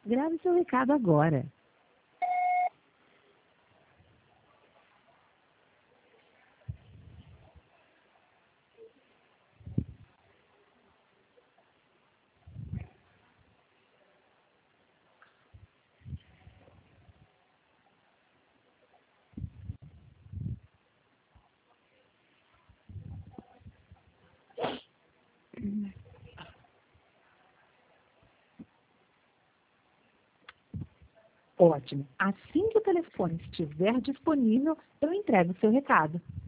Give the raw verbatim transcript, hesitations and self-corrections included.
Grave seu recado agora. Ótimo. Assim que o telefone estiver disponível, eu entrego o seu recado.